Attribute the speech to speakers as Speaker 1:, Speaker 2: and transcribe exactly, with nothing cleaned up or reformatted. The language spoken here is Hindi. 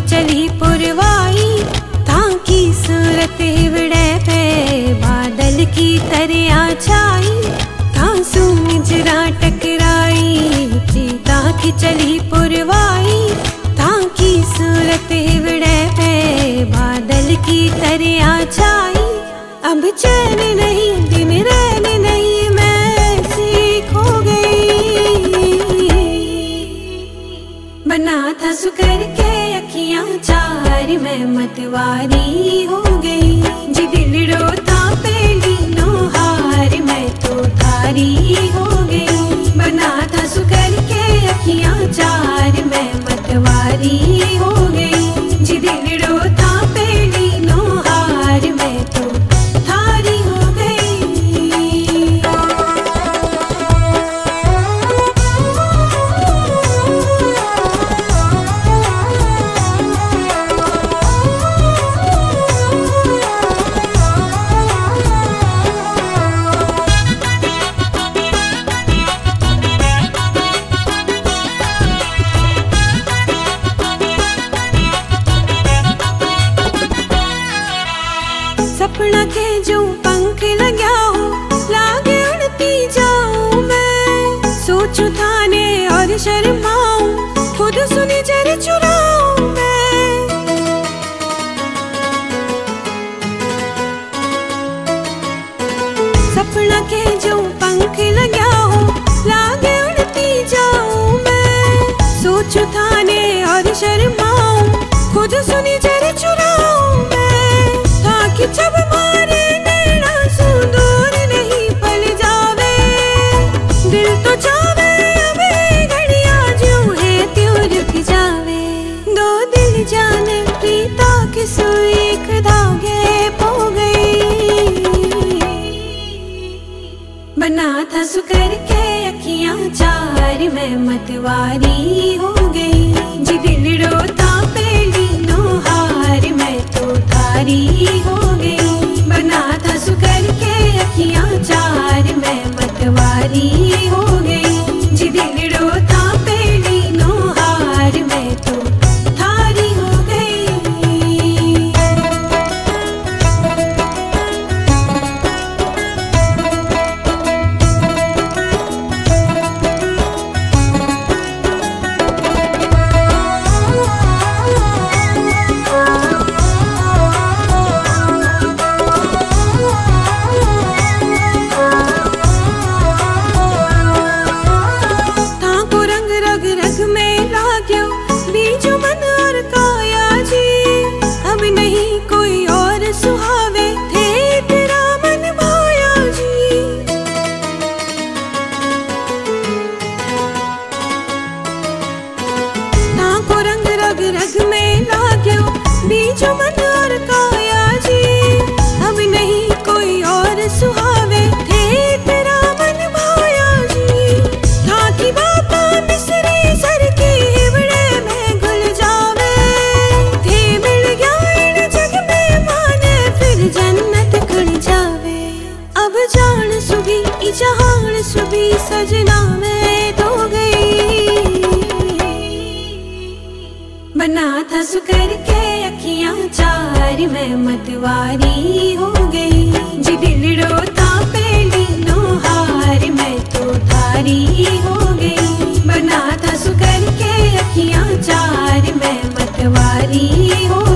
Speaker 1: चली पुरवाई, था की सूरत हिवड़े पे बादल की तरह छाई, था सूरजरा टकराई प्रीता की चली पुरवाई, था की सूरत हिवड़े पे बादल की तरह छाई। अब चैन नहीं दिन रैन नहीं मैं सीख हो गई, बना था सुकर के अखियां चार मैं मतवारी हो गई, जी दिल रोता पेली नो हार मैं तो थारी हो गई, बना था सुकर के अखियां चार मैं मतवारी हो गई, जी दिल रोता पेली नो हार मैं तो थारी हो गई। सपना के जो पंख लगा हो लागे उड़ती जाऊं मैं, सोचूं थाने और शर्माऊं खुद सुनी जर चुराऊं मैं। सपना के जो पंख लगा हो लागे उड़ती जाऊं मैं, सोचूं थाने और शर्माऊं खुद सुनी जर चुराऊं मैं, ताकि जब मारे नैना सुदूर नहीं पल जावे, दिल तो चावे अबे घड़िया ज्यों है त्यों रुक जावे, दो दिल जाने प्रीता की सुई एक धागे पो गई, बना था सुकर के अखियां चार मैं मतवारी हो गई, जी दिल रोता पेली नो हार मैं तो थारी हो गई, बना था सुकर के अखियां चार मैं मतवारी हो गई, जी दिल रोता पेली नो हार मैं तो थारी हो गई। रग में लाग्यो बीजो मन और काया जी, अब नहीं कोई और सुहावे थे तेरा मन भाया जी, था की बाता मिसरी सर की हिवड़े में घुल जावे, थे मिल गया इन जग में माने फिर जन्नत खुल जावे, अब जान सुभी जहान सुभी सजना में तो गई, बना था सुकर के अखियां चार मैं मतवारी हो गई, जी दिल रोता पेली नो हार मैं तो थारी हो गई, बना था सुकर के अखियां चार मैं मतवारी हो